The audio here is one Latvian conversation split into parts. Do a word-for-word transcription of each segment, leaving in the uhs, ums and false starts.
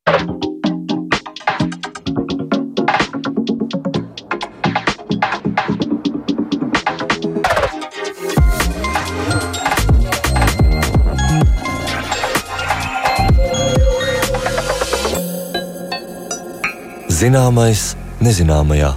Zināmais nezināmajā.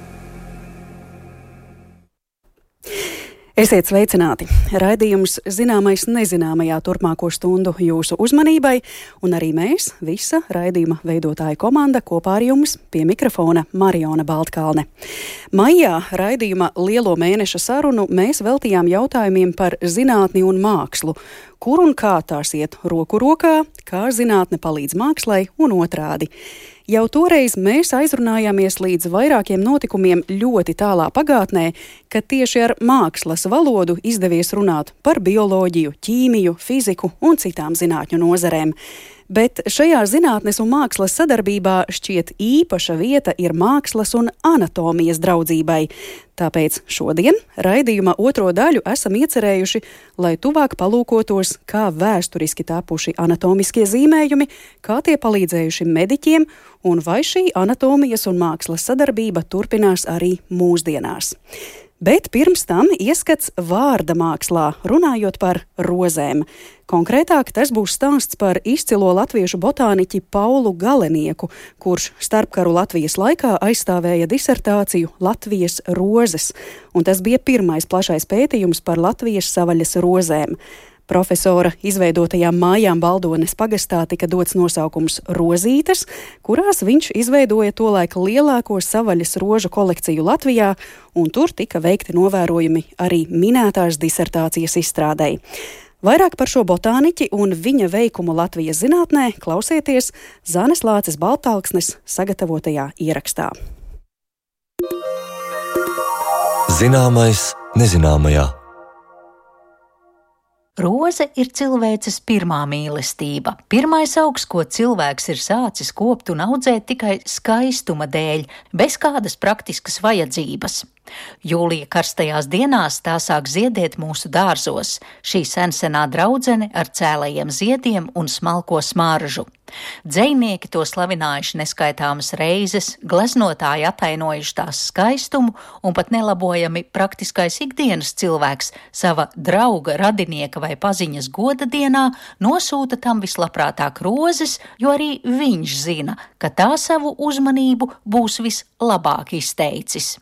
Esiet sveicināti! Raidījums Zināmais nezināmajā turpmāko stundu jūsu uzmanībai, un arī mēs, visa raidījuma veidotāja komanda, kopā ar jums pie mikrofona Mariona Baltkalne. Maijā raidījuma Lielo mēneša sarunu mēs veltījām jautājumiem par zinātni un mākslu, kur un kā tās iet roku rokā, kā zinātne palīdz mākslai un otrādi. Jau toreiz mēs aizrunājāmies līdz vairākiem notikumiem ļoti tālā pagātnē, kad tieši ar mākslas valodu izdevies runāt par bioloģiju, ķīmiju, fiziku un citām zinātņu nozarēm. Bet šajā zinātnes un mākslas sadarbībā šķiet īpaša vieta ir mākslas un anatomijas draudzībai. Tāpēc šodien raidījuma otro daļu esam iecerējuši, lai tuvāk palūkotos, kā vēsturiski tapuši anatomiskie zīmējumi, kā tie palīdzējuši mediķiem un vai šī anatomijas un mākslas sadarbība turpinās arī mūsdienās. Bet pirms tam ieskats vārda mākslā, runājot par rozēm. Konkrētāk tas būs stāsts par izcilo latviešu botāniķi Paulu Galenieku, kurš starpkaru Latvijas laikā aizstāvēja disertāciju Latvijas rozes, un tas bija pirmais plašais pētījums par Latvijas savaļas rozēm. Profesora izveidotajām mājām Baldones pagastā tika dots nosaukums Rozītes, kurās viņš izveidoja tolaik lielāko savaļas rožu kolekciju Latvijā, un tur tika veikti novērojumi arī minētās disertācijas izstrādei. Vairāk par šo botāniķi un viņa veikumu Latvijas zinātnē klausieties Zanes Lāces Baltalksnes sagatavotajā ierakstā. Zināmais nezināmajā. Roze ir cilvēces pirmā mīlestība. Pirmais augs, ko cilvēks ir sācis kopt un audzēt tikai skaistuma dēļ, bez kādas praktiskas vajadzības. Jūlija karstajās dienās tā sāk ziedēt mūsu dārzos, šī sensenā draudzene ar cēlajiem ziediem un smalko smaržu. Dzejnieki to slavinājuši neskaitāmas reizes, gleznotāji atainojuši tās skaistumu, un pat nelabojami praktiskais ikdienas cilvēks sava drauga, radinieka vai paziņas goda dienā nosūta tam vislabprātāk rozes, jo arī viņš zina, ka tā savu uzmanību būs vislabāk izteicis.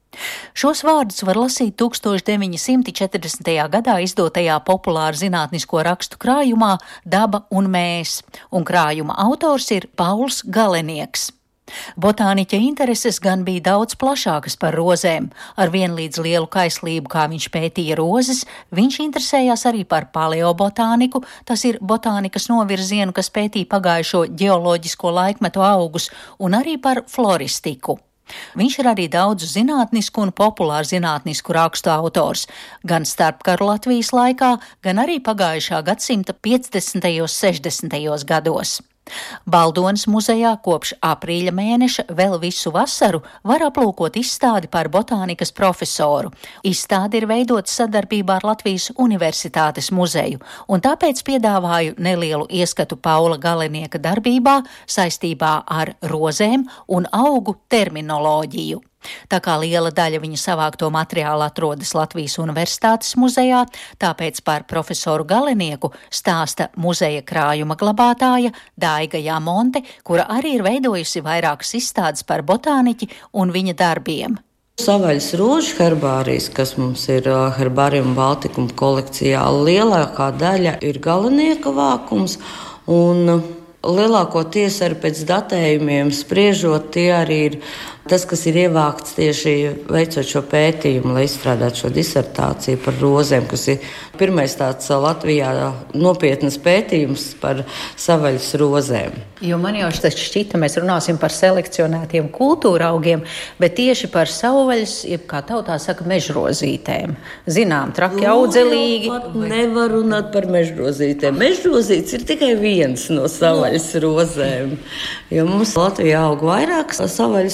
Šos vārdus var lasīt tūkstoš deviņi simti četrdesmitajā gadā izdotajā populāra zinātnisko rakstu krājumā Daba un mēs, un krājuma autors ir Pauls Galenieks. Botāniķa intereses gan bija daudz plašākas par rozēm. Ar vienlīdz lielu kaislību, kā viņš pētīja rozes, viņš interesējās arī par paleobotāniku, tas ir botānikas novirzienu, kas pētīja pagājušo ģeoloģisko laikmetu augus, un arī par floristiku. Viņš ir arī daudzu zinātnisku un populāru zinātnisku rakstu autors, gan starpkaru Latvijas laikā, gan arī pagājušā gadsimta piecdesmitajos, sešdesmitajos gados. Baldones muzejā kopš aprīļa mēneša vēl visu vasaru var aplūkot izstādi par botānikas profesoru. Izstāde ir veidota sadarbībā ar Latvijas Universitātes muzeju, un tāpēc piedāvāju nelielu ieskatu Paula Galenieka darbībā saistībā ar rozēm un augu terminoloģiju. Tā kā liela daļa viņa savākto materiālu atrodas Latvijas Universitātes muzejā, tāpēc par profesoru Galenieku stāsta muzeja krājuma glabātāja Daiga Jamonte, kura arī ir veidojusi vairākas izstādes par botāniķi un viņa darbiem. Savaļas rožu herbārijas, kas mums ir Herbarium Baltikum kolekcijā, lielākā daļa ir Galenieka vākums, un lielākoties arī pēc datējumiem spriežot, tie arī ir tas, kas ir ievākts tieši veicot šo pētījumu, lai izstrādātu šo disertāciju par rozēm, kas ir pirmais tāds Latvijā nopietnas pētījums par savaļas rozēm. Jo man jau tas šķita, mēs runāsim par selekcionētiem kultūra augiem, bet tieši par savvaļas, jeb kā tautā saka, mežrozītēm. Zinām, traki audzelīgi. Vai... Nevar runāt par mežrozītēm. Mežrozītes ir tikai viens no savaļas rozēm. Jo mums Latvijā aug vairākas savaļas rožas,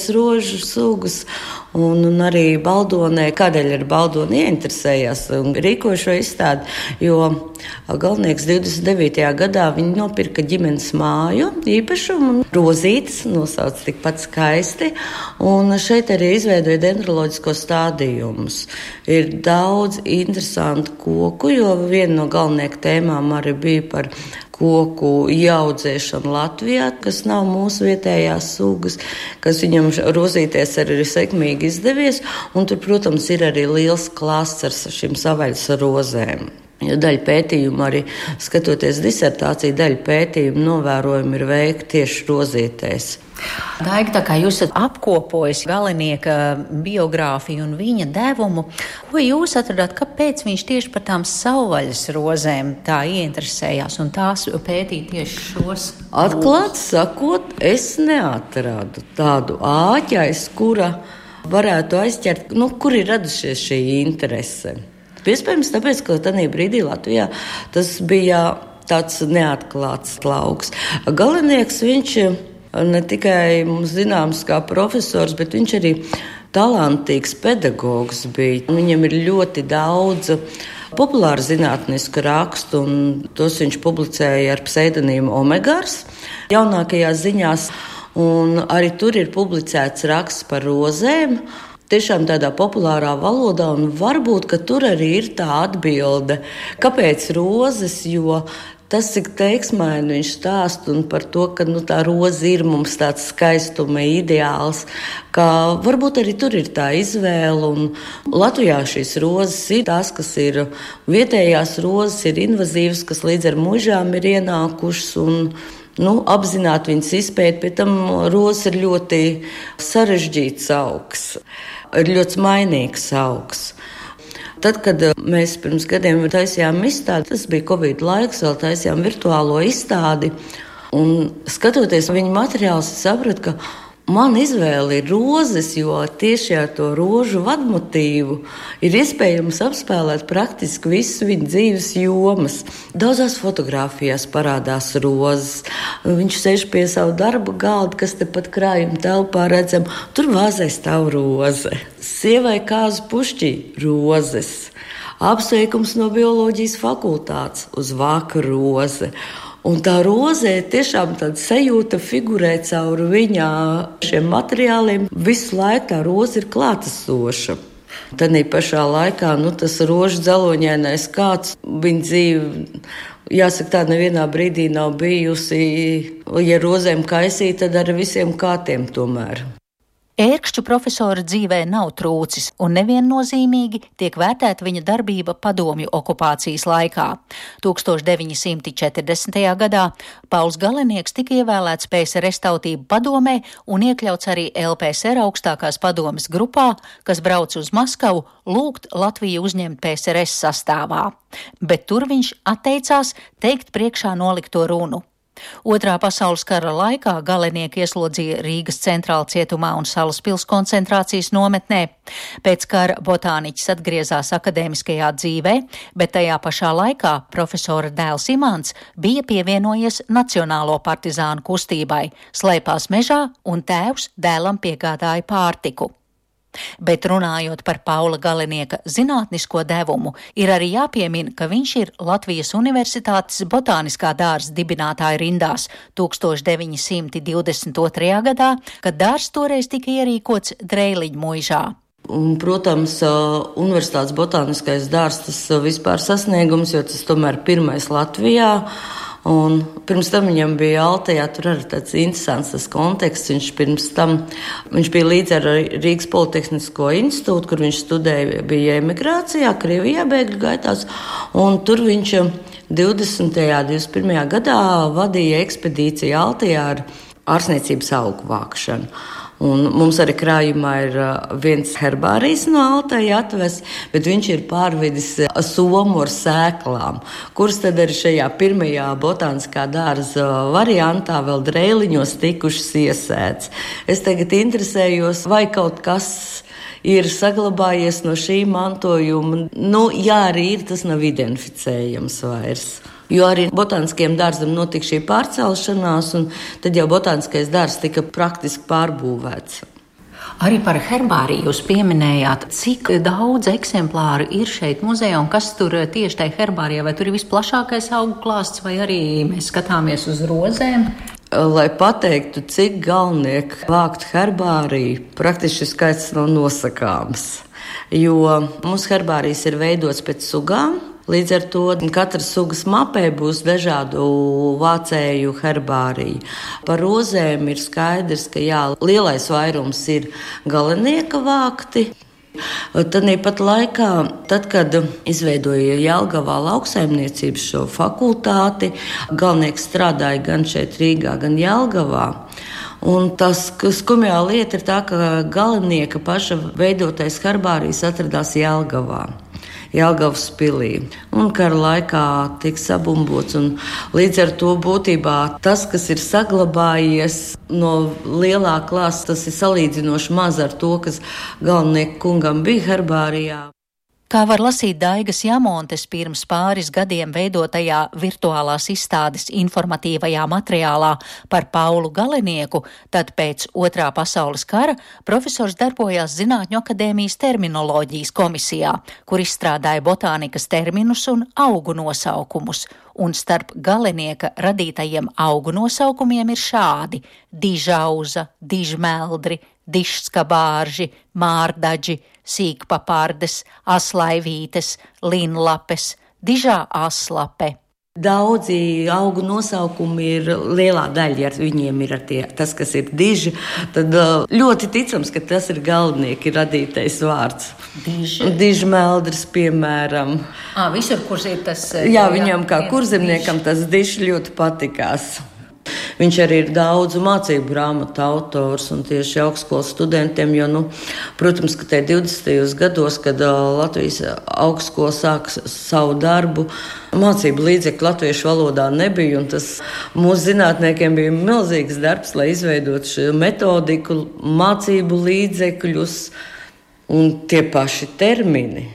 rožu sugas. Un, un arī Baldonē, kādēļ ar Baldoni ieinteresējās un rīkoja šo izstādi, jo galvenieks divdesmit devītajā gadā viņi nopirka ģimenes māju, īpašumu un rozītes, nosauc tikpat skaisti, un šeit arī izveidoja dendroloģisko stādījumus. Ir daudz interesantu koku, jo viena no galvenieka tēmām arī bija par koku ieaudzēšanu Latvijā, kas nav mūsu vietējās sugas, kas viņam rozīties arī ir sekmīgi izdevies, un tur, protams, ir arī liels klāsts ar šīm savaļas rozēm. Jo daļa pētījumu arī, skatoties disertāciju, daļa pētījumu novērojumi ir veikti tieši rozītēs. Daiga, tā kā jūs esat apkopojis galvenieka biogrāfiju un viņa devumu, ko jūs atradāt, kāpēc viņš tieši par tām savvaļas rozēm tā ieinteresējās un tās pētīja tieši šos? Atklāti sakot, es neatradu tādu āķais, kura varētu aizķert, nu, kur ir radušies šī interese. Iespējams, tāpēc, ka tajā brīdī Latvijā tas bija tāds neatklāts lauks. Galvenieks, viņš ne tikai mums zināms kā profesors, bet viņš arī talantīgs pedagogs bija. Viņam ir ļoti daudz populāru zinātnisku rakstu, un tos viņš publicēja ar pseidonīmu Omegars jaunākajās ziņās, un arī tur ir publicēts raksts par rozēm. Tiešām tādā populārā valodā, un varbūt, ka tur arī ir tā atbilde, kāpēc rozes, jo tas, cik teiksmaini viņš stāst un par to, ka nu, tā roze ir mums tāds skaistuma ideāls, ka varbūt arī tur ir tā izvēle, un Latvijā šīs rozes ir tās, kas ir vietējās rozes, ir invazīvas, kas līdz ar mužām ir ienākušas, un nu, apzināti viņas izpēt, pie tam rozes ir ļoti sarežģīts augs, ir ļoti mainīgs augs. Tad, kad mēs pirms gadiem taisījām izstādi, tas bija Covid laiks, vēl taisījām virtuālo izstādi, un skatoties viņu materiālus, es sapratu, ka man izvēle ir rozes, jo tieši ar to rožu vadmotīvu ir iespējams apspēlēt praktiski visas viņa dzīves jomas. Daudzās fotogrāfijās parādās rozes. Viņš sēž pie savu darba galda, kas tepat krājuma telpā redzam. Tur vāzē stāv roze. Sievai kāzu pušķī rozes. Apsveikums no bioloģijas fakultātes uz vāka roze. Un tā rozē tiešām tāda sajūta figurē caur viņā šiem materiāliem. Visu laiku tā roze ir klātesoša. Tanī pašā laikā nu, tas rožu dzeloņainais kāds viņa dzīve, jāsaka, tā nevienā brīdī nav bijusi. Ja rozēm kaisīt, tad ar visiem kātiem tomēr. Ērkšķu profesora dzīvē nav trūcis, un neviennozīmīgi tiek vērtēta viņa darbība padomju okupācijas laikā. tūkstoš deviņi simti četrdesmitajā gadā Pauls Galenieks tika ievēlēts P S R S tautību padomē un iekļauts arī L P S R augstākās padomes grupā, kas brauc uz Maskavu lūgt Latviju uzņemt P S R S sastāvā. Bet tur viņš atteicās teikt priekšā nolikto runu. Otrā pasaules kara laikā Galenieki ieslodzīja Rīgas centrāla cietumā un Salaspils koncentrācijas nometnē. Pēc kara botāniķis atgriezās akadēmiskajā dzīvē, bet tajā pašā laikā profesora dēls Imants bija pievienojies Nacionālo partizānu kustībai, slēpās mežā un tēvs dēlam piegādāja pārtiku. Bet runājot par Paula Galenieka zinātnisko devumu, ir arī jāpiemina, ka viņš ir Latvijas Universitātes botāniskā dārza dibinātāja rindās tūkstoš deviņi simti divdesmit otrajā gadā, kad dārzs toreiz tika ierīkots Dreiliņu muižā. Un, protams, Universitātes botāniskais dārzs tas vispār sasniegums, jo tas tomēr pirmais Latvijā. Un pirms tam viņam bija Altajā, tur arī tāds interesants tas konteksts. Viņš pirms tam, viņš bija līdz ar Rīgas Politehnisko institūtu, kur viņš studēja, bija emigrācijā, Krievijā bēgļu gaitās, un tur viņš divdesmitajā, divdesmit pirmajā gadā vadīja ekspedīciju Altajā ar ārsniecības augu vākšanu. Un mums arī krājumā ir viens herbārijs no Altaja atvests, bet viņš ir pārvedis somu ar sēklām, kuras tad arī šajā pirmajā botāniskā dārza variantā vēl Dreiliņos tikušas iesēts. Es tagad interesējos, vai kaut kas ir saglabājies no šī mantojuma. Nu, jā, arī ir, tas nav identificējams vairs. Jo arī botāniskajam dārzam notika šī pārcelšanās, un tad jau botāniskais dārzs tika praktiski pārbūvēts. Arī par herbāriju jūs pieminējāt, cik daudz eksemplāru ir šeit muzejā un kas tur tieši tajā herbārijā, vai tur ir visplašākais augu klāsts, vai arī mēs skatāmies uz rozēm? Lai pateiktu, cik galvenieki vākt herbāriju, praktiski skaits nav nosakāms, jo mūsu herbārijs ir veidots pēc sugām. Līdz ar to katras sugas mapē būs dažādu vācēju herbāriju. Par rozēm ir skaidrs, ka jā, lielais vairums ir galvenieka vākti. Tāpat laikā, tad, kad izveidoja Jelgavā lauksaimniecības šo fakultāti, galvenieks strādāja gan šeit Rīgā, gan Jelgavā. Un tas skumjā lieta ir tā, ka galvenieka paša veidotais herbārijs atradās Jelgavā. Jelgavas pilī. Un kara laikā tika sabumbots. Līdz ar to būtībā tas, kas ir saglabājies no lielā klāsta, tas ir salīdzinoši maz ar to, kas galvenieka kungam bija herbārijā. Kā var lasīt Daigas Jamontes pirms pāris gadiem veidotajā virtuālās izstādes informatīvajā materiālā par Paulu Galenieku, tad pēc Otrā pasaules kara profesors darbojās Zinātņu akadēmijas terminoloģijas komisijā, kur izstrādāja botānikas terminus un augu nosaukumus. Un starp Galenieka radītajiem augu nosaukumiem ir šādi: dižauza, dižmeldri, dižskabārži, mārdaģi, sīkpapārdes, aslaivītes, linlapes, dižā aslape. Daudzi augu nosaukumi ir lielā daļa, ja viņiem ir tie, tas, kas ir diži, tad ļoti ticams, ka tas ir galvenieki radītais vārds. Diži. Dižmeldris, piemēram. À, visur, kur ir tas... Jā, viņam kā kurzemniekam tas dižs ļoti patikās. Viņš arī ir daudzu mācību grāmatu autors un tieši augstskolas studentiem, jo, nu, protams, ka te divdesmitajos gados, kad uh, Latvijas augstskola sāk savu darbu, mācību līdzekļu latviešu valodā nebija, un tas mūsu zinātniekiem bija milzīgs darbs, lai izveidotu šo metodiku, mācību līdzekļus un tie paši termini.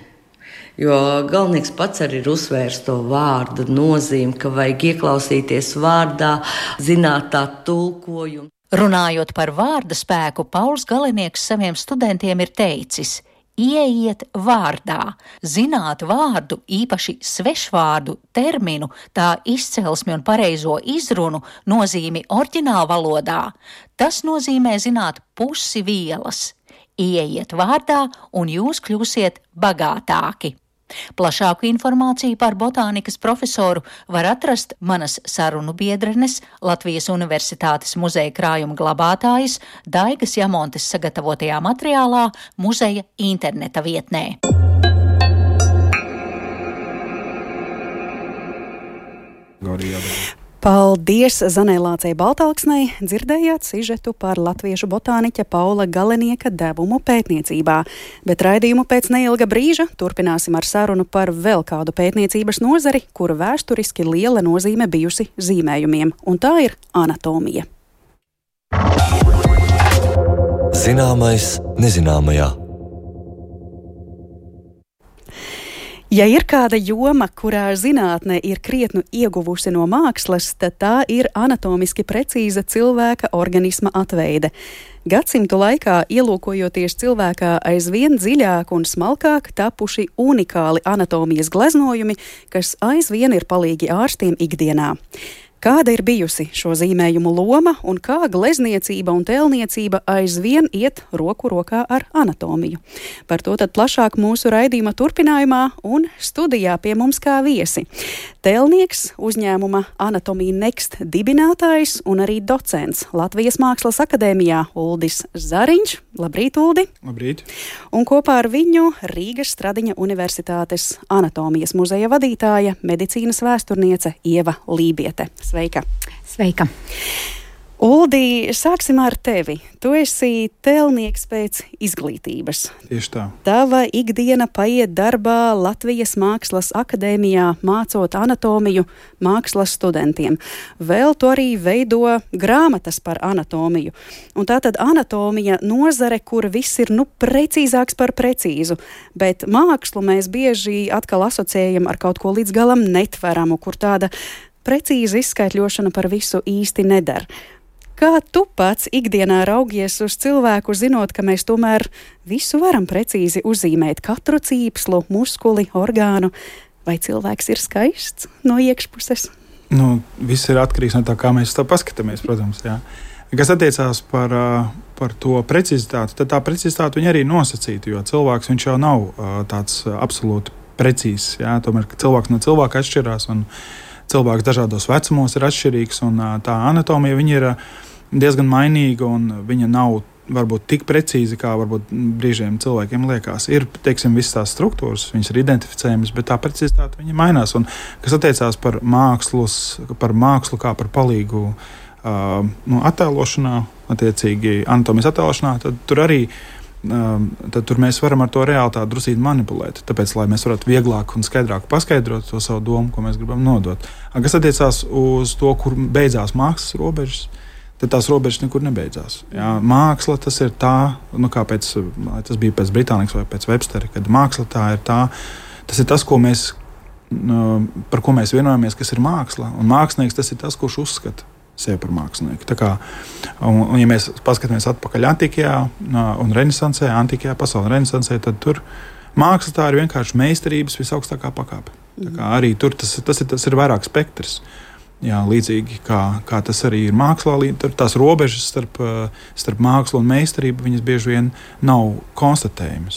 Jo galvenieks pats arī ir uzsvērs to vārdu nozīmi, ka vajag ieklausīties vārdā, zināt tā tulkojumu. Runājot par vārda spēku, Pauls Galenieks saviem studentiem ir teicis: ieiet vārdā, zināt vārdu, īpaši svešvārdu, terminu, tā izcelsmi un pareizo izrunu, nozīmi oriģināla valodā. Tas nozīmē zināt pusi vielas. Ieiet vārdā un jūs kļūsiet bagātāki. Plašāku informāciju par botānikas profesoru var atrast manas sarunu biedrenes, Latvijas Universitātes muzeja krājuma glabātājas Daigas Jamontes sagatavotajā materiālā muzeja interneta vietnē. Paldies Zanei Lācei Baltalksnei, dzirdējāt sižetu par latviešu botāniķa Paula Galenieka devumu pētniecībā, bet raidījumu pēc neilga brīža turpināsim ar sarunu par vēl kādu pētniecības nozari, kura vēsturiski liela nozīme bijusi zīmējumiem, un tā ir anatomija. Zināmais nezināmajā. Ja ir kāda joma, kurā zinātne ir krietnu ieguvusi no mākslas, tad tā ir anatomiski precīza cilvēka organisma atveide. Gadsimtu laikā, ielūkojoties cilvēkā, aizvien dziļāk un smalkāk tapuši unikāli anatomijas gleznojumi, kas aizvien ir palīgi ārstiem ikdienā. Kāda ir bijusi šo zīmējumu loma un kā glezniecība un tēlniecība aizvien iet roku rokā ar anatomiju? Par to tad plašāk mūsu raidījuma turpinājumā un studijā pie mums kā viesi. Tēlnieks, uzņēmuma Anatomija Next dibinātājs un arī docents Latvijas Mākslas akadēmijā Uldis Zariņš. Labrīt, Uldi! Labrīt! Un kopā ar viņu Rīgas Stradiņa Universitātes anatomijas muzeja vadītāja, medicīnas vēsturniece Ieva Lībiete. Sveika! Sveika! Uldi, sāksim ar tevi. Tu esi tēlnieks pēc izglītības. Tieši tā. Tava ikdiena paiet darbā Latvijas Mākslas akadēmijā, mācot anatomiju mākslas studentiem. Vēl tu arī veido grāmatas par anatomiju. Un tātad anatomija nozare, kur viss ir nu precīzāks par precīzu, bet mākslu mēs bieži atkal asociējam ar kaut ko līdz galam netveramu, kur tāda precīza izskaitļošana par visu īsti nedara. Kā tu pats ikdienā raugies uz cilvēku, zinot, ka mēs tomēr visu varam precīzi uzzīmēt, katru cīpslu, muskuli, orgānu? Vai cilvēks ir skaists no iekšpuses? Nu, viss ir atkarīgs no tā, kā mēs to paskatāmies, protams, jā. Kas attiecās par, par to precizitāti, tad tā precizitāte viņa arī nosacīta, jo cilvēks viņš jau nav tāds absolūti precīzs. Jā. Tomēr cilvēks no cilvēka atšķirās, un cilvēks dažādos vecumos ir atšķirīgs, un tā anatomija viņa ir diezgan mainīga, un viņa nav varbūt tik precīzi, kā varbūt brīžiem cilvēkiem liekas. Ir, teiksim, visas tās struktūras, viņas ir identificējamas, bet tā precizitāte viņa mainās. Un kas attiecās par mākslus, par mākslu kā par palīgu uh, nu, attēlošanā, attiecīgi anatomijas attēlošanā, tad tur arī uh, tad tur mēs varam ar to realitāti drusīt manipulēt. Tāpēc, lai mēs varētu vieglāk un skaidrāk paskaidrot to savu domu, ko mēs gribam nodot. Kas attiecās uz to, kur beidzās mākslas robežas, tad tās robežas nekur nebeidzās. Jā, māksla tas ir tā, nu kā pēc, tas bija pēc Britānikas vai pēc Webstera, kad māksla tā ir tā, tas ir tas, ko mēs, par ko mēs vienojamies, kas ir māksla, un mākslinieks tas ir tas, kurš uzskata sevi par mākslinieku. Tā kā, un, un ja mēs paskatāmies atpakaļ antikajā un renesansē, antikajā pasaulē renesansē, tad tur māksla tā ir vienkārši meistarības visaugstākā pakāpe. Tā kā arī tur tas, tas, ir, tas ir vairāk spektrs. Jā, līdzīgi kā, kā tas arī ir mākslā, tās robežas starp, starp mākslu un meistarību, viņas bieži vien nav konstatējamas.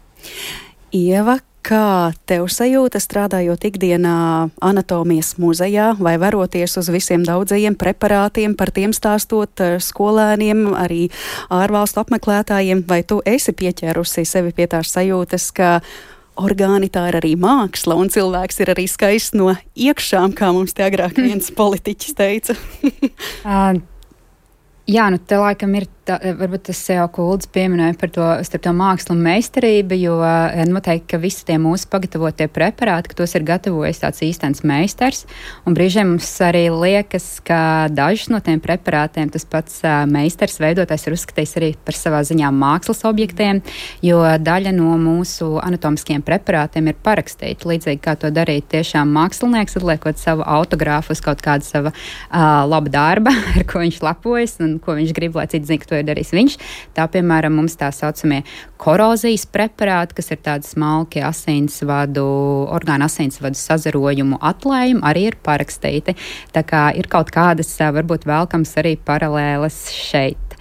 Ieva, kā tev sajūta strādājot ikdienā anatomijas muzejā vai veroties uz visiem daudzajiem preparātiem, par tiem stāstot skolēniem, arī ārvalstu apmeklētājiem, vai tu esi pieķērusi sevi pie tās sajūtas, ka orgāni tā ir arī māksla, un cilvēks ir arī skaists no iekšām, kā mums te agrāk viens politiķis teica? uh, jā, nu te laikam ir, tā, varbūt tas jau Kuldis pieminēja par to, starp to mākslu un meistarību, jo noteikti, ka visi tie mūsu pagatavotie preparāti, ka tos ir gatavojis tāds īstenis meistars, un brīžiem mums arī liekas, ka dažus no tiem preparātiem tas pats uh, meistars veidotājs ir uzskatījis arī par savā ziņā mākslas objektiem, jo daļa no mūsu anatomiskiem preparātiem ir parakstīta, līdzīgi kā to darīt tiešām mākslinieks, atliekot savu autogrāfu uz kaut kādu sava uh, laba darba, ar ko viņš lepojas un ko viņš grib, lai citi zina, ka to ir darījis viņš. Tā, piemēram, mums tā saucamie korozijas preparāti, kas ir tādi smalki asinsvadu, orgānu asinsvadu sazarojumu atlējumi, arī ir parakstīti. Tā kā ir kaut kādas, varbūt vēlkams arī paralēlas šeit.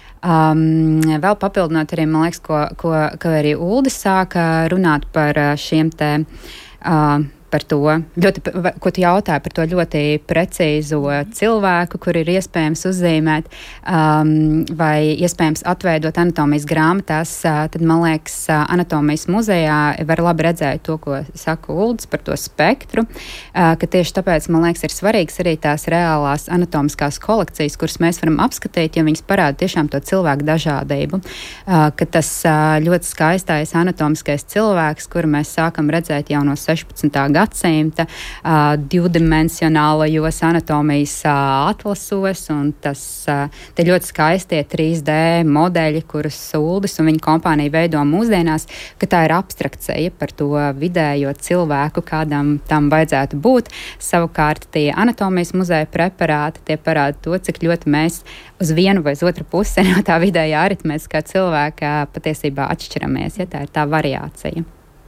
Um, vēl papildinot arī, man liekas, ko, ko, ko arī Uldis sāka runāt par šiem te uh, par to, ļoti, ko tu jautāji par to ļoti precīzo cilvēku, kur ir iespējams uzzīmēt um, vai iespējams atveidot anatomijas grāmatās, uh, tad, man liekas, uh, anatomijas muzejā var labi redzēt to, ko saka Uldis par to spektru, uh, ka tieši tāpēc, man liekas, ir svarīgs arī tās reālās anatomiskās kolekcijas, kuras mēs varam apskatīt, jo viņas parāda tiešām to cilvēku dažādību. Uh, ka tas uh, ļoti skaistais anatomiskais cilvēks, kuru mēs sākam redzēt jau no sešpadsmitā gadsimta uh, divdimensionālajos anatomijas uh, atlasos, un tas uh, te ļoti skaistie trīs D modeļi, kurus Uldis un viņa kompānija veido mūsdienās, ka tā ir abstrakcija par to vidējo cilvēku, kādam tam vajadzētu būt. Savukārt tie anatomijas muzeja preparāti, tie parāda to, cik ļoti mēs uz vienu vai uz otru pusi no tā vidējā aritmētiskā cilvēka patiesībā atšķiramies, ja tā ir tā variācija.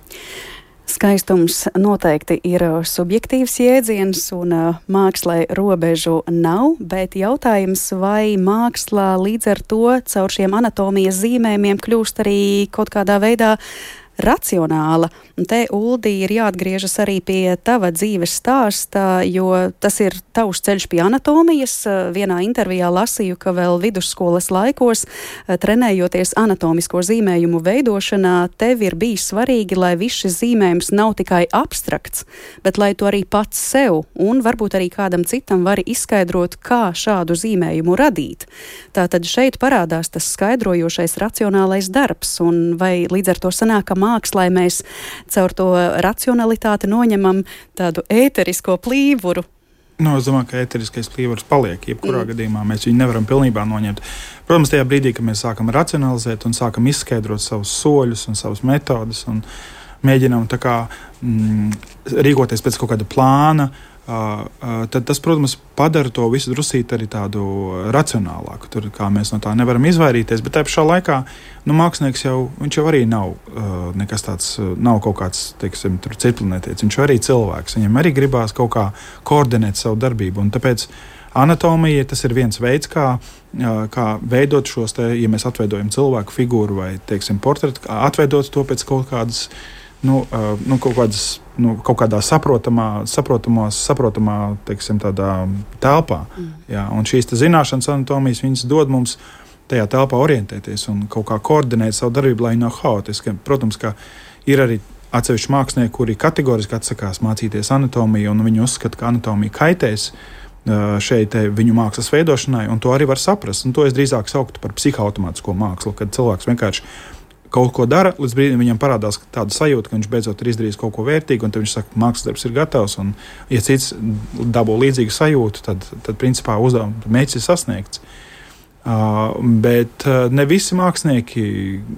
Skaistums noteikti ir subjektīvs jēdziens, un uh, mākslai robežu nav, bet jautājums, vai mākslā līdz ar to caur šiem anatomijas zīmējumiem kļūst arī kaut kādā veidā racionāla. Un te, Uldi, ir jāatgriežas arī pie tava dzīves stāsta, jo tas ir tavs ceļš pie anatomijas. Vienā intervijā lasīju, ka vēl vidusskolas laikos, trenējoties anatomisko zīmējumu veidošanā, tev ir bijis svarīgi, lai viss šis zīmējums nav tikai abstrakts, bet lai to arī pats sev un varbūt arī kādam citam vari izskaidrot, kā šādu zīmējumu radīt. Tātad šeit parādās tas skaidrojošais racionālais darbs, un vai līdz ar to sanāk, ka mākslā mēs caur to racionalitāti noņemam tādu ēterisko plīvuru. Nu, es domāju, ka ēteriskais plīvurs paliek. Jebkurā mm. gadījumā mēs viņu nevaram pilnībā noņemt. Protams, tajā brīdī, kad mēs sākam racionalizēt un sākam izskaidrot savus soļus un savus metodus un mēģinām tā kā mm, rīkoties pēc kaut kāda plāna, tad tas, protams, padara to visu drusīt arī tādu racionālāku. Tur, kā mēs no tā nevaram izvairīties, bet tajā pašā laikā nu, mākslinieks jau, viņš jau arī nav nekas tāds, nav kaut kāds, teiksim, tur citplanētietis. Viņš jau arī cilvēks. Viņam arī gribās kaut kā koordinēt savu darbību. Un tāpēc anatomija, tas ir viens veids, kā, kā veidot šos, te, ja mēs atveidojam cilvēku figūru vai, teiksim, portretu, atveidot to pēc kaut kādas, nu, nu kaut kādas, nu, kaut kādā saprotamā, saprotamās, saprotamā, teiksim, tādā telpā. Mm. Jā, un šīs te zināšanas anatomijas, viņas dod mums tajā telpā orientēties un kaut kā koordinēt savu darbību, lai nav haotiski. Protams, ka ir arī atsevišķi mākslinieki, kuri kategoriski atsakās mācīties anatomiju, un viņi uzskata, ka anatomija kaitēs šeit viņu mākslas veidošanai, un to arī var saprast. Un to es drīzāk sauktu par psihoautomātisko mākslu, kad cilvēks vienkārši kaut ko dara, līdz brīdim viņam parādās tāda sajūta, ka viņš beidzot ir izdarījis kaut ko vērtīgu, un tad viņš saka, mākslas darbs ir gatavs, un ja cits dabū līdzīgu sajūtu, tad, tad principā uzdevums mērķis ir sasniegts. Uh, bet uh, ne visi mākslinieki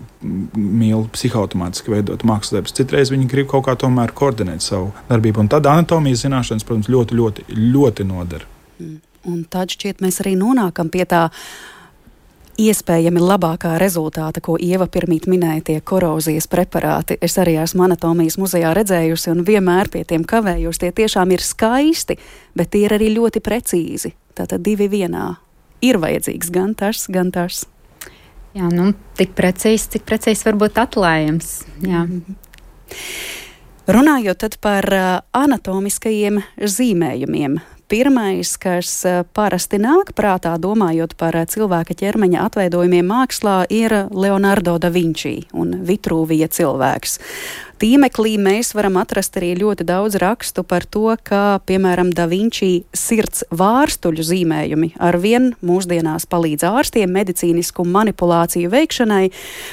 mīl psihoautomātiski veidot mākslas darbus. Citreiz viņi grib kaut kā tomēr koordinēt savu darbību, un tad anatomijas zināšanas, protams, ļoti, ļoti, ļoti nodara. Un tad šķiet mēs arī nonākam pie tā iespējami labākā rezultāta, ko Ieva pirmīt minēja, tie korozijas preparāti. Es arī esmu anatomijas muzejā redzējusi un vienmēr pie tiem kavējos. Tie tiešām ir skaisti, bet tie ir arī ļoti precīzi. Tātad divi vienā. Ir vajadzīgs gan tas, gan tas. Jā, nu, tik precīzi, cik precīzi var būt atklājums. Jā. Runājot tad par anatomiskajiem zīmējumiem. Pirmais, kas parasti nāk prātā, domājot par cilvēka ķermeņa atveidojumiem mākslā, ir Leonardo da Vinci un Vitrūvija cilvēks. Tīmeklī mēs varam atrast arī ļoti daudz rakstu par to, ka, piemēram, da Vinci sirds vārstuļu zīmējumi arvien mūsdienās palīdz ārstiem medicīnisku manipulāciju veikšanai.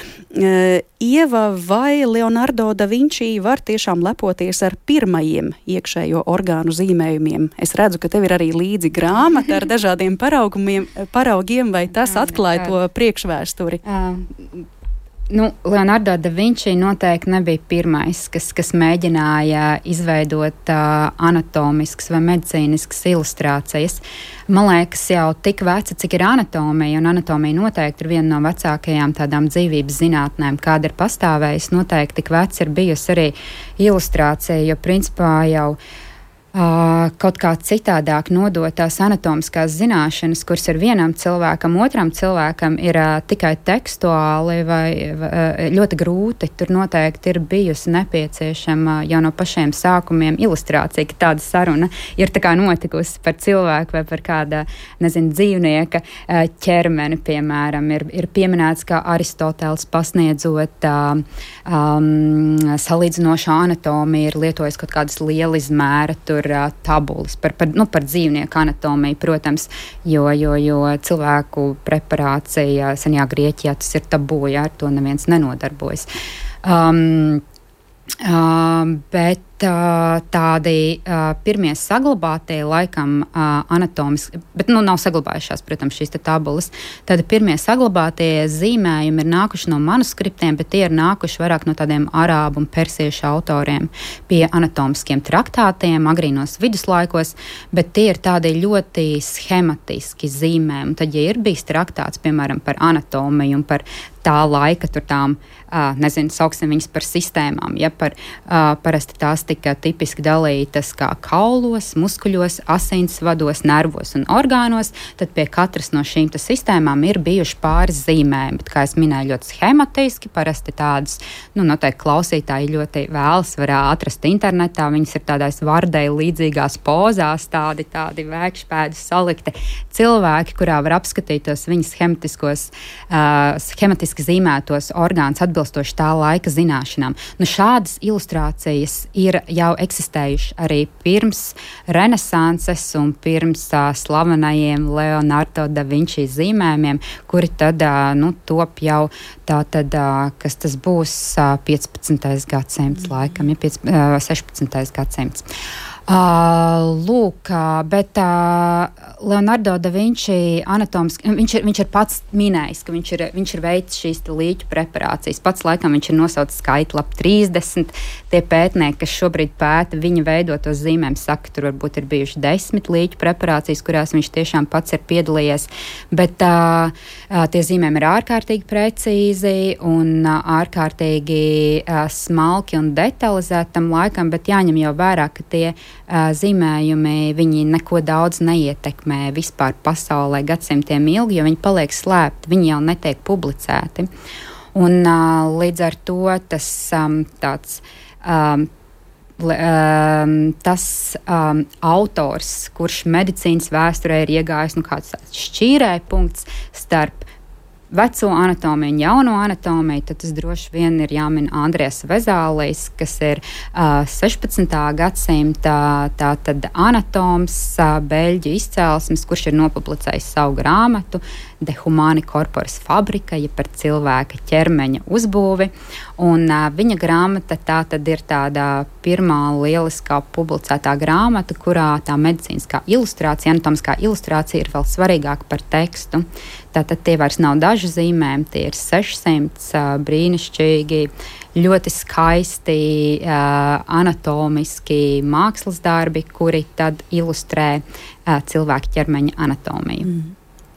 Ieva, vai Leonardo da Vinci var tiešām lepoties ar pirmajiem iekšējo orgānu zīmējumiem? Es redzu, ka tev ir arī līdzi grāmata ar dažādiem paraugiem, vai tas atklāja to priekšvēsturi? Uh. Nu, Leonardo da Vinci noteikti nebija pirmais, kas, kas mēģināja izveidot uh, anatomiskas vai medicīniskas ilustrācijas. Man liekas, jau tik veca, cik ir anatomija, un anatomija noteikti ir viena no vecākajām tādām dzīvības zinātnēm, kāda ir pastāvējusi. Noteikti tik veca ir bijusi arī ilustrācija, jo principā jau Uh, kaut kā citādāk nodot tās anatomiskās zināšanas, kuras ir vienam cilvēkam, otram cilvēkam ir uh, tikai tekstuāli vai, vai uh, ļoti grūti. Tur noteikti ir bijusi nepieciešama uh, jau no pašiem sākumiem ilustrācija, ka tāda saruna ir tā kā notikusi par cilvēku vai par kāda, nezinu, dzīvnieka uh, ķermeni, piemēram. Ir, ir pieminēts, ka Aristoteles pasniedzot uh, um, salīdzinošo anatomiju ir lietojis kaut kādas liela izmēra tur tabulas par, par, nu, par dzīvnieku anatomiju, protams, jo, jo, jo cilvēku preparācija senajā Grieķijā tas ir tabū, ja ar to neviens nenodarbojas. Um, uh, bet uh, tādi uh, pirmie saglabātie laikam uh, anatomiski, bet nu nav saglabājušās, protams, šīs te tabulas. Tādi pirmie saglabātie zīmējumi ir nākuši no manuskriptiem, bet tie ir nākuši vairāk no tādiem arābu un persiešu autoriem pie anatomiskiem traktātiem agrīnos viduslaikos, bet tie ir tādi ļoti schematiski zīmējumi. Tad, ja ir bijis traktāts, piemēram, par anatomiju un par tā laika tur tām, uh, nezinu, sauksim viņas par sistēmām, ja par uh, parasti tās tika tipiski dalītas kā kaulos, muskuļos, asinsvados, nervos un orgānos, tad pie katras no šīm sistēmām ir bijuši pāris zīmējumi, bet, kā es minēju, ļoti schematiski, parasti tādas, nu, noteikti klausītāji ļoti vēlas, var atrast internetā, viņas ir tādās vardei līdzīgās pozās, tādi, tādi vēkšpēdi salikti cilvēki, kurā var apskatīt tos viņas schematiskos, uh, schematiski zīmētos orgānus atbilstoši tā laika zināšanām. Nu, šādas ilustrācijas ir jau eksistējuši arī pirms Renesanses un pirms uh, slavenajiem Leonardo da Vinci zīmējumiem, kuri tad uh, nu, top jau tā tad, uh, kas tas būs uh, piecpadsmitais gadsimts laikam, ja piec, uh, sešpadsmitais gadsimts. Uh, lūk, bet uh, Leonardo da Vinci anatoms, viņš, ir, viņš ir pats minējis, ka viņš ir, viņš ir veicis šīs līķu preparācijas. Pats laikam viņš ir nosaucis skaitli ap trīsdesmit. Tie pētnieki, kas šobrīd pēta viņa veidotos zīmēm, saka, ka tur varbūt ir bijuši desmit līķu preparācijas, kurās viņš tiešām pats ir piedalījies. Bet uh, uh, tie zīmēm ir ārkārtīgi precīzi un uh, ārkārtīgi uh, smalki un detalizēti tam laikam, bet jāņem jau vērā, ka tie zīmējumi, viņi neko daudz neietekmē vispār pasaulē gadsimtiem ilgi, jo viņi paliek slēpti, viņi jau netiek publicēti. Un līdz ar to tas um, tāds um, um, tas um, autors, kurš medicīnas vēsturē ir iegājis, nu kāds šķīrēja punkts starp veco anatomiju un jauno anatomiju, tad tas droši vien ir jāmin Andries Vezālijs, kas ir uh, sešpadsmitā gadsimta tātad anatoms, uh, beļģu izcelsmes, kurš ir nopublicējis savu grāmatu De Humani Corporis Fabrica, ja par cilvēka ķermeņa uzbūvi. Un uh, viņa grāmata tā tad ir tāda pirmā lieliskā publicētā grāmata, kurā tā medicīniskā ilustrācija, anatomiskā ilustrācija ir vēl svarīgāka par tekstu. Tātad tie vairs nav daži zīmējumi, tie ir sešsimt uh, brīnišķīgi, ļoti skaisti uh, anatomiski mākslas darbi, kuri tad ilustrē uh, cilvēka ķermeņa anatomiju. Mm.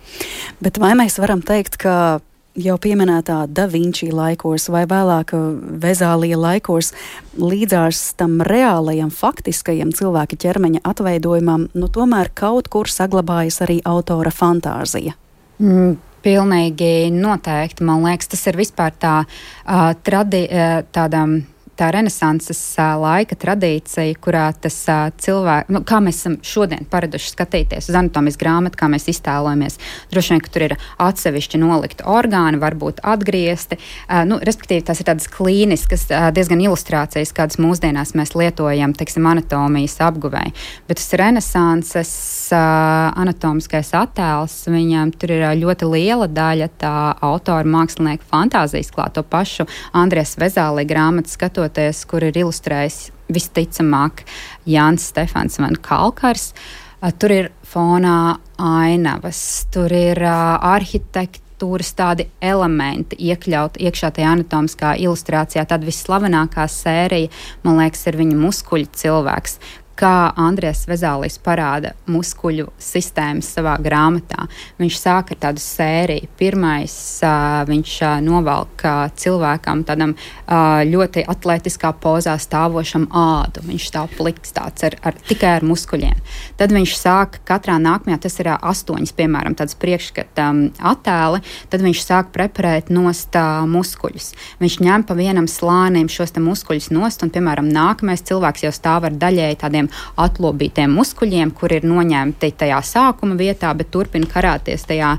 Bet vai mēs varam teikt, ka jau pieminētā Da Vinci laikos vai vēlāk Vezālija laikos līdzās tam reālajam, faktiskajam cilvēka ķermeņa atveidojumam, nu tomēr kaut kur saglabājas arī autora fantāzija? Mm. Pilnīgi noteikti, man liekas, tas ir vispār tā uh, tradi, uh, tāda tā renesanses uh, laika tradīcija, kurā tas uh, cilvēks, nu, kā mēs esam šodien paraduši skatīties uz anatomijas grāmatu, kā mēs iztēlojamies. Droši vien, ka tur ir atsevišķi nolikti orgāni, varbūt atgriezti. Uh, nu, respektīvi, tās ir tādas klīniskas, uh, diezgan ilustrācijas, kādas mūsdienās mēs lietojam, teiksim, anatomijas apguvēji. Bet tas renesanses uh, anatomiskais attēls, viņam tur ir ļoti liela daļa tā autora mākslinieka fantāzijas klāt. To pašu Andries Vezālija grāmatu skatot, kur ir ilustrējis visticamāk Jānis Stefans Van Kalkars. Tur ir fonā ainavas, tur ir uh, arhitektūras tādi elementi iekļaut iekšā tajā anatomiskā ilustrācijā. Tad visslavenākā sērija, man liekas, ir viņa muskuļu cilvēks, kā Andries Vezālijs parāda muskuļu sistēmas savā grāmatā. Viņš sāk ar tādu sēriju. Pirmais uh, viņš uh, novelk uh, cilvēkam tādam uh, ļoti atletiskā pozā stāvošam ādu. Viņš stāv pliks tāds ar, ar, tikai ar muskuļiem. Tad viņš sāk katrā nākamajā, tas ir uh, astoņas, piemēram, tāds priekšskata um, attēli, tad viņš sāk preparēt nost uh, muskuļus. Viņš ņem pa vienam slānim šos te muskuļus nost, un, piemēram, nākamais cilvēks jau stāv ar daļēji tādiem atlobītiem muskuļiem, kur ir noņemti tajā sākuma vietā, bet turpina karāties tajā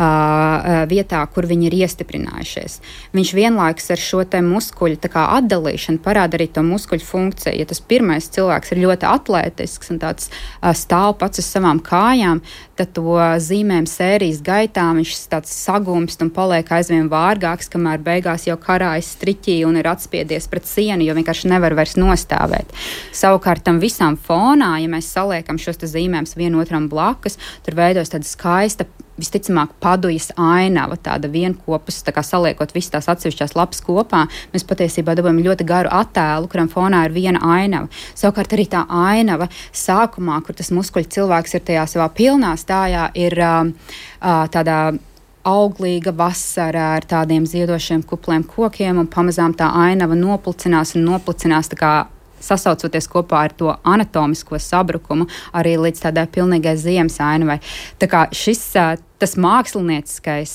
uh, vietā, kur viņi ir iestiprinājušies. Viņš vienlaikus ar šo te muskuļu tā kā atdalīšanu parāda arī to muskuļu funkciju. Ja tas pirmais cilvēks ir ļoti atlētisks un tāds uh, stāv pats uz savām kājām, tad to zīmēm sērijas gaitā viņš tāds sagumst un paliek aizvien vārgāks, kamēr beigās jau karājas striķī un ir atspiedies pret sienu, jo vienkārši nevar vairs nostāvēt. Savukārt tam visām fonā, ja mēs saliekam šos te zīmējumus vienotram blakus, tur veidos tāda skaista, visticamāk, padujas ainava, tāda vienkopus, tā kā saliekot visas tās atsevišķās lapas kopā, mēs patiesībā dabūjam ļoti garu attēlu, kuram fonā ir viena ainava. Savukārt arī tā ainava sākumā, kur tas muskuļu cilvēks ir tajā savā pilnā stājā, ir uh, uh, tādā auglīga vasara ar tādiem ziedošiem kupliem kokiem, un pamazām tā ainava nopulcinās un nopulcinās tā kā sasaucoties kopā ar to anatomisko sabrukumu, arī līdz tādai pilnīgai ziemas ainavai. Tā kā šis, tas mākslinieciskais,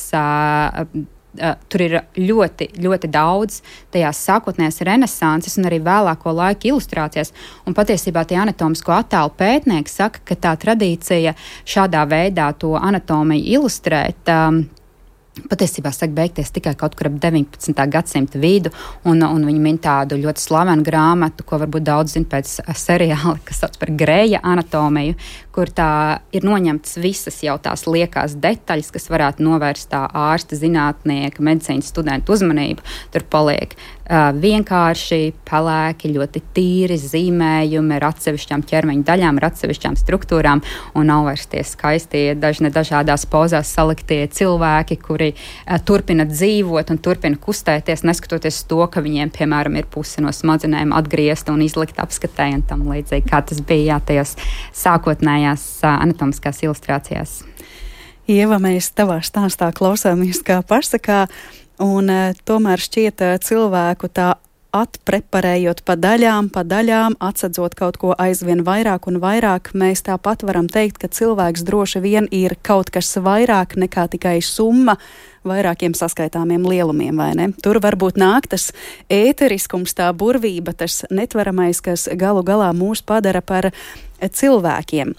tur ir ļoti, ļoti daudz tajās sākotnējās renesanses un arī vēlāko laiku ilustrācijas, un patiesībā tie anatomisko attēlu pētnieki saka, ka tā tradīcija šādā veidā to anatomiju ilustrēt, um, patiesībā sāk beigties tikai kaut kur ap deviņpadsmitā gadsimta vidu, un, un viņi min tādu ļoti slavenu grāmatu, ko varbūt daudz zina pēc seriāla, kas sauc par Greja anatomiju, kur tā ir noņemts visas jau tās liekās detaļas, kas varētu novērst tā ārsta, zinātnieka, medicīnas studentu uzmanību. Tur paliek uh, vienkārši, pelēki, ļoti tīri zīmējumi ar atsevišķām ķermeņa daļām, ar atsevišķām struktūrām, un nav vairs tie skaistie, dažne dažādās pozās saliktie cilvēki, kuri uh, turpina dzīvot un turpina kustēties, neskatoties to, ka viņiem, piemēram, ir puse no smadzenēm atgriezta un izlikta apskatē un tam līdzīgi, kā tas bija jā, tajos sākotnējās uh, anatomiskās ilustrācijās. Ieva, mēs tavā stāstā klausāmies kā pasakā, un uh, tomēr šķiet uh, cilvēku tā atpreparējot pa daļām, pa daļām, atsadzot kaut ko aizvien vairāk un vairāk, mēs tāpat varam teikt, ka cilvēks droši vien ir kaut kas vairāk nekā tikai summa vairākiem saskaitāmiem lielumiem, vai ne? Tur varbūt nāk tas ēteriskums, tā burvība, tas netveramais, kas galu galā mūs padara par cilvēkiem.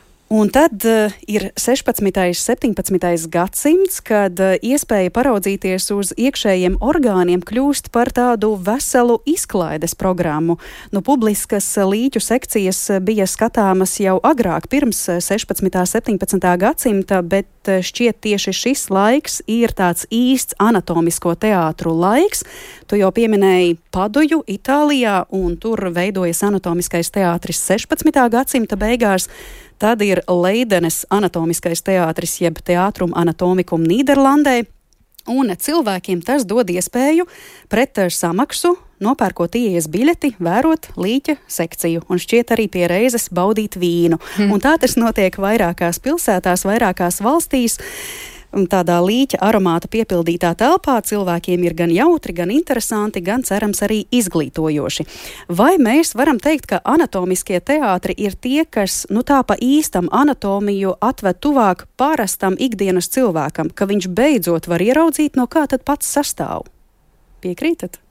Un tad uh, ir sešpadsmitais, septiņpadsmitais gadsimts, kad uh, iespēja paraudzīties uz iekšējiem orgāniem kļūst par tādu veselu izklaides programmu. Nu, publiskas līķu sekcijas bija skatāmas jau agrāk, pirms sešpadsmitā, septiņpadsmitā gadsimta, bet uh, šķiet tieši šis laiks ir tāds īsts anatomisko teātru laiks. Tu jau pieminēji Paduju Itālijā, un tur veidojas anatomiskais teātris sešpadsmitā gadsimta beigās. Tad ir Leidenes anatomiskais teātris, jeb Teātrum Anatomicum Nīderlandē, un cilvēkiem tas dod iespēju pret samaksu, nopērkot ieejas biļeti, vērot līķa sekciju, un šķiet arī pie reizes baudīt vīnu. Hmm. Un tā tas notiek vairākās pilsētās, vairākās valstīs. Tādā līķa aromāta piepildītā telpā cilvēkiem ir gan jautri, gan interesanti, gan cerams arī izglītojoši. Vai mēs varam teikt, ka anatomiskie teātri ir tie, kas nu tā pa īstam anatomiju atved tuvāk parastam ikdienas cilvēkam, ka viņš beidzot var ieraudzīt, no kā tad pats sastāv? Piekrītat?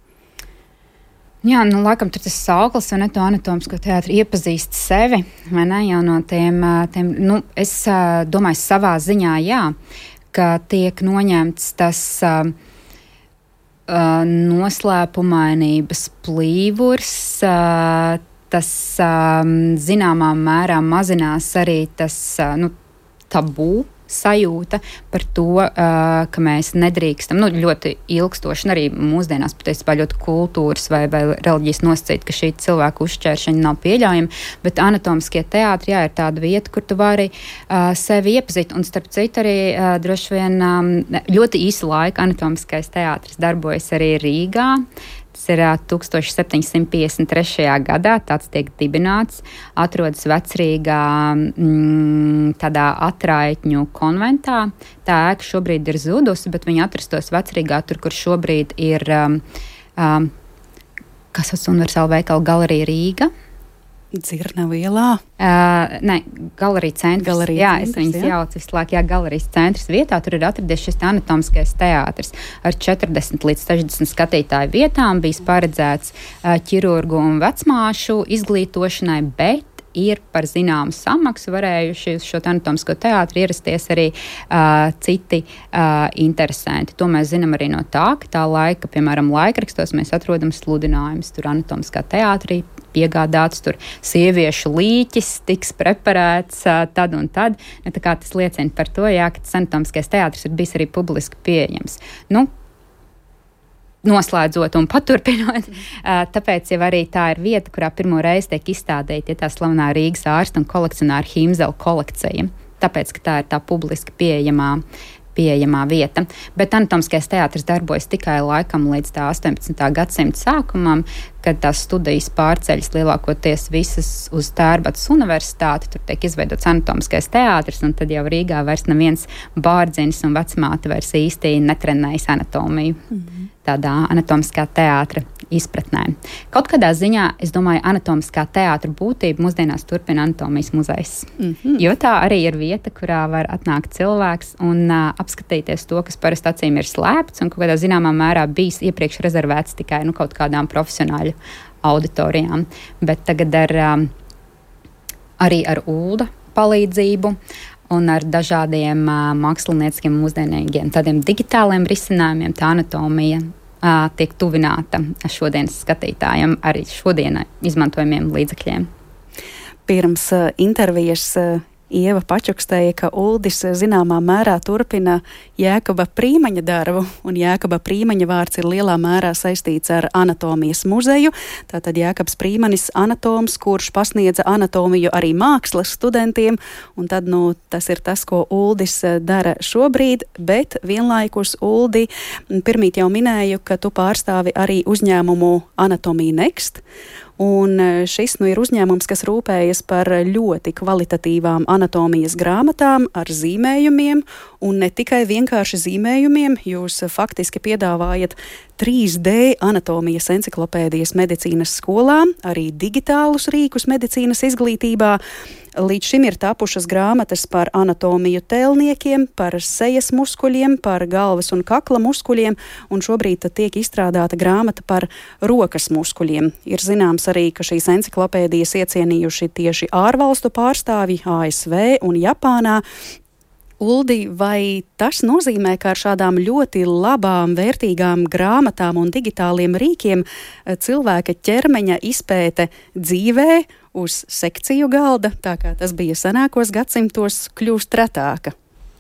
Jā, nu, laikam tur tas sauklis, vai ne, to anatomisko teātri iepazīst sevi, vai ne, jau no tiem, tiem nu, es domāju, savā ziņā, jā, ka tiek noņemts tas uh, uh, noslēpumainības plīvurs, uh, tas um, zināmā mērā mazinās arī tas uh, nu, tabū sajūta par to, uh, ka mēs nedrīkstam, nu, ļoti ilgstoši, un arī mūsdienās patiesībā ļoti kultūras vai, vai reliģijas nosacīt, ka šī cilvēku uzšķēršana nav pieļaujama, bet anatomiskie teātri, jā, ir tāda vieta, kur tu vari uh, sevi iepazīt, un starp citu arī uh, droši vien um, ļoti īsu laiku anatomiskais teātris darbojas arī Rīgā. Tas ir tūkstoš septiņsimt piecdesmit trešajā gadā, tāds tiek dibināts, atrodas Vecrīgā mm, tādā atraitņu konventā. Tā ēka šobrīd ir zudusi, bet viņa atrastos Vecrīgā, tur, kur šobrīd ir, um, um, kas tas universāla veikala galerija Rīga. Dzirnavu ielā. Uh, nē, galerija centrs. Galerija jā, centrs, es viņas jā. jaucu visu laiku, jā, galerijas centrs vietā. Tur ir atradies šis anatomiskais teātris ar četrdesmit līdz sešdesmit skatītāju vietām. Bijis paredzēts uh, ķirurgu un vecmāšu izglītošanai, bet ir par zināmu samaksu varējuši uz šo anatomisko teātri ierasties arī uh, citi uh, interesanti. To mēs zinām arī no tā, ka tā laika, piemēram, laikrakstos mēs atrodam sludinājumus tur anatomiskā teātrī, piegādāts tur sieviešu līķis, tiks preparēts uh, tad un tad. Ne, tā kā tas liecina par to, jā, ka tas anatomiskais teātris ir bijis arī publiski pieejams. Nu, noslēdzot un paturpinot, tāpēc jau arī tā ir vieta, kurā pirmo reizi tiek izstādīta ja tā slavenā Rīgas ārsta un kolekcionāra Himzela kolekcija. Tāpēc, ka tā ir tā publiski pieejamā, pieejamā vieta. Bet anatomiskais teātris darbojas tikai laikam līdz tā astoņpadsmitā gadsimta sākumam, kad tās studijas pārceļas lielākoties visas uz Tērbatas universitāti. Tur tiek izveidots anatomiskais teātris, un tad jau Rīgā vairs neviens bārdzinis un vecmāte vairs īsti netrenējas anatomiju. Mm-hmm. Tādā anatomiskā teātra izpratnē. Kaut kādā ziņā, es domāju, anatomiskā teātra būtība mūsdienās turpina anatomijas muzejs. Mm-hmm. Jo tā arī ir vieta, kurā var atnākt cilvēks un uh, apskatīties to, kas parasti acīm ir slēpts un kaut kādā zināmā mērā bijis iepriekš rezervēts tikai nu, kaut kādām profesionāļu auditorijām. Bet tagad ar, um, arī ar ULDA palīdzību un ar dažādiem uh, mākslinieciskiem, mūsdienīgiem, tādiem digitāliem risinājumiem, tā anatomija uh, tiek tuvināta šodienas skatītājiem arī šodienai izmantojamiem līdzekļiem. Pirms uh, intervijas uh, Ieva pačukstēja, ka Uldis zināmā mērā turpina Jēkaba Prīmaņa darbu, un Jēkaba Prīmaņa vārds ir lielā mērā saistīts ar anatomijas muzeju. Tātad Jēkabs Prīmanis anatoms, kurš pasniedza anatomiju arī mākslas studentiem, un tad, nu, tas ir tas, ko Uldis dara šobrīd, bet vienlaikus, Uldi, pirmīt jau minēju, ka tu pārstāvi arī uzņēmumu Anatomija Next. Un šis nu ir uzņēmums, kas rūpējas par ļoti kvalitatīvām anatomijas grāmatām ar zīmējumiem, un ne tikai vienkārši zīmējumiem. Jūs faktiski piedāvājat trīs D anatomijas enciklopēdijas medicīnas skolām, arī digitālus rīkus medicīnas izglītībā. Līdz šim ir tapušas grāmatas par anatomiju tēlniekiem, par sejas muskuļiem, par galvas un kakla muskuļiem, un šobrīd tiek izstrādāta grāmata par rokas muskuļiem. Ir zināms arī, ka šīs enciklopēdijas iecienījuši tieši ārvalstu pārstāvji A S V un Japānā. Uldi, vai tas nozīmē, ka ar šādām ļoti labām, vērtīgām grāmatām un digitāliem rīkiem cilvēka ķermeņa izpēte dzīvē uz sekciju galda, tā kā tas bija senākos gadsimtos, kļūst retāka?